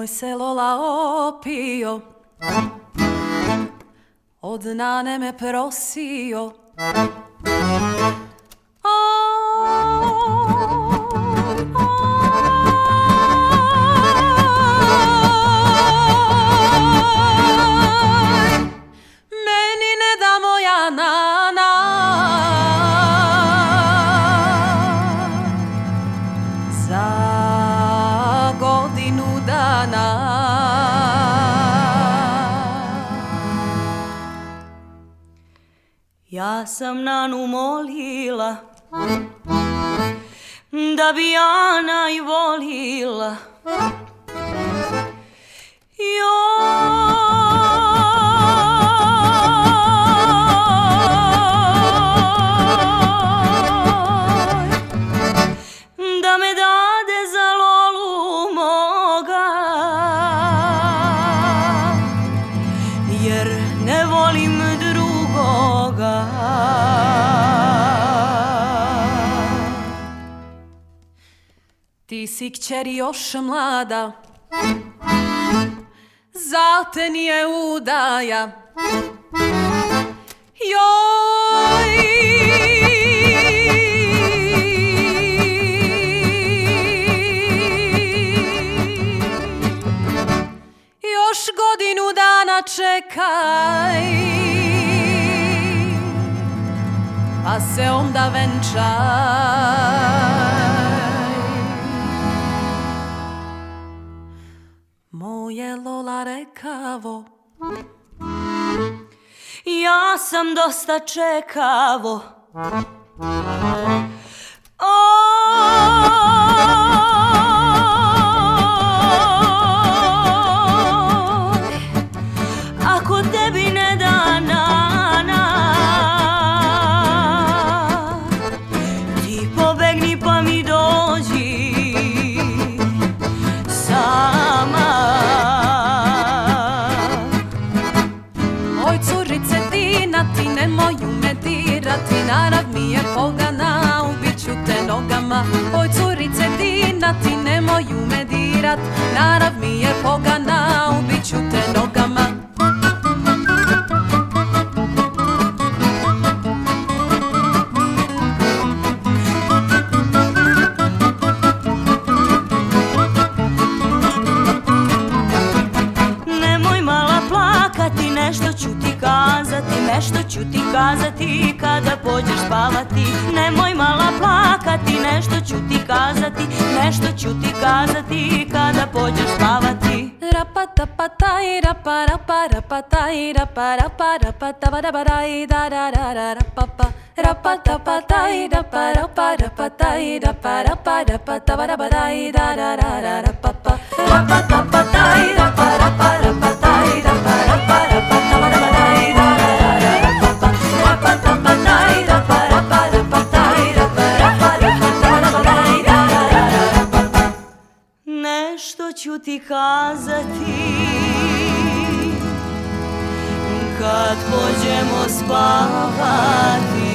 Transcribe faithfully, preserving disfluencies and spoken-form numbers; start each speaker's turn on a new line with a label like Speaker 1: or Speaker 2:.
Speaker 1: Moj se Lola opio, od nane me prosio. Meni ne da moja nana za godinu dana.
Speaker 2: Ja sam nanu molila da bi Ana i volila. Da me dade za Lolu moga, jer ne volim drugoga.
Speaker 1: Ti si kćeri još mlada, za te nije udaja. Joj, još godinu dana čekaj, pa se onda venčaj. Moje Lola rekavo,
Speaker 2: ja sam dosta čekavo. Ako tebi ne da nana, ti pobegni pa mi dođi sama.
Speaker 1: Oj curice Dina, ti nemoju me dirati, narav mi je pogana, ubit ću te nogama. Oj curice Dina, ti nemoju me dirat, narav mi je pogana, ubit ću te nogama.
Speaker 2: Nešto ću ti kazati, nešto ću ti kazati kada pođeš spavati. Nemoj mala plakati, nešto ću ti kazati, nešto ću ti kazati kada pođeš spavati.
Speaker 1: Rapa-ta-pa-taj, rapa-rapa, rapa-taj, rapa-rapa, rapa-ta-ba-da-ba-daj, da-da-da-da-da-pa-pa. Rapa-ta-pa-taj, rapa-rapa, rapa-taj, rapa-rapa, rapa-ta-ba-da-ba-daj, da-da-da-da-da-pa-pa. Rapa-ta-pa-taj, rapa-rapa, rapa-taj, rapa-rapa, rapa-ta-ba-da-ba-daj, da-da-da-da-da-pa-pa. Rapa-ta-pa-taj, rapa-rapa, rapa-taj, rapa-rapa, rapa-ta-ba-da-ba-daj, da-da-da-da-da-pa-pa.
Speaker 2: Nešto ću ti kazati kad pođemo spavati.